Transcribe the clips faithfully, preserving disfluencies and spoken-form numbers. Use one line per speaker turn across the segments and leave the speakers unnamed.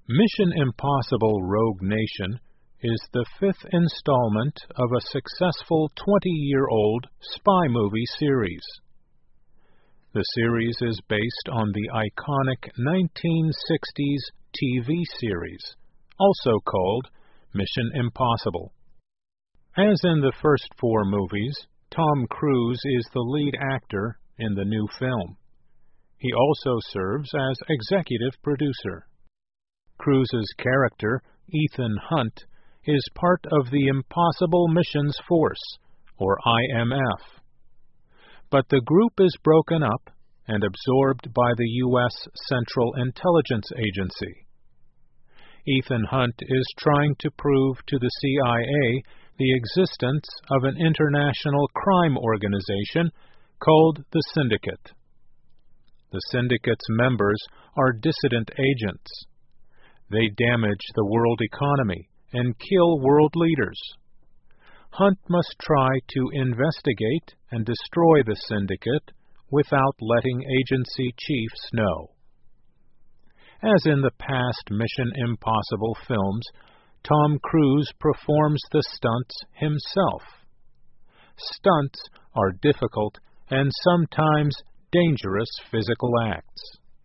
Mission Impossible Rogue Nation is the fifth installment of a successful twenty-year-old spy movie series. The series is based on the iconic nineteen sixties T V series, also called Mission Impossible. As in the first four movies, Tom Cruise is the lead actor in the new film. He also serves as executive producer. Cruise's character, Ethan Hunt, is part of the Impossible Missions Force, or I M F. But the group is broken up and absorbed by the U S Central Intelligence Agency. Ethan Hunt is trying to prove to the C I A the existence of an international crime organization called the Syndicate. The Syndicate's members are dissident agents. They damage the world economy and kill world leaders. Hunt must try to investigate and destroy the Syndicate without letting agency chiefs know. As in the past Mission Impossible films, Tom Cruise performs the stunts himself. Stunts are difficult and sometimes dangerous physical acts.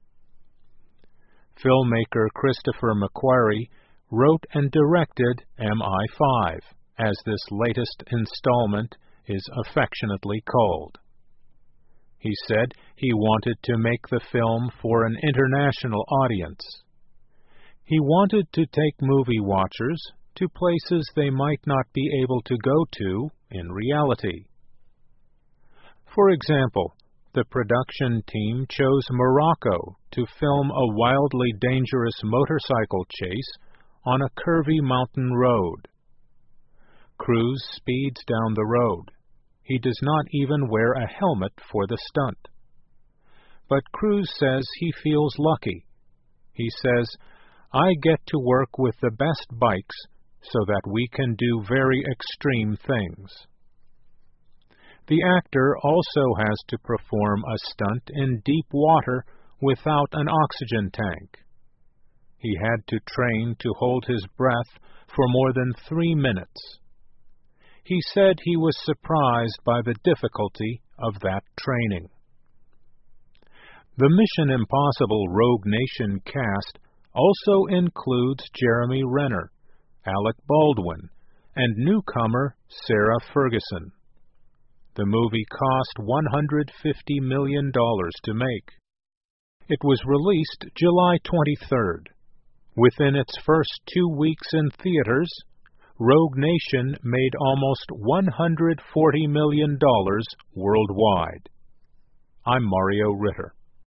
Filmmaker Christopher McQuarrie wrote and directed M I five, as this latest installment is affectionately called. He said he wanted to make the film for an international audience. He wanted to take movie watchers to places they might not be able to go to in reality. For example, the production team chose Morocco to film a wildly dangerous motorcycle chase on a curvy mountain road. Cruise speeds down the road. He does not even wear a helmet for the stunt. But Cruise says he feels lucky. He says, "I get to work with the best bikes so that we can do very extreme things." The actor also has to perform a stunt in deep water without an oxygen tank. He had to train to hold his breath for more than three minutes. He said he was surprised by the difficulty of that training. The Mission Impossible Rogue Nation cast also includes Jeremy Renner, Alec Baldwin, and newcomer Sarah Ferguson. The movie cost one hundred fifty million dollars to make. It was released July twenty-third. Within its first two weeks in theaters, Rogue Nation made almost one hundred forty million dollars worldwide. I'm Mario Ritter.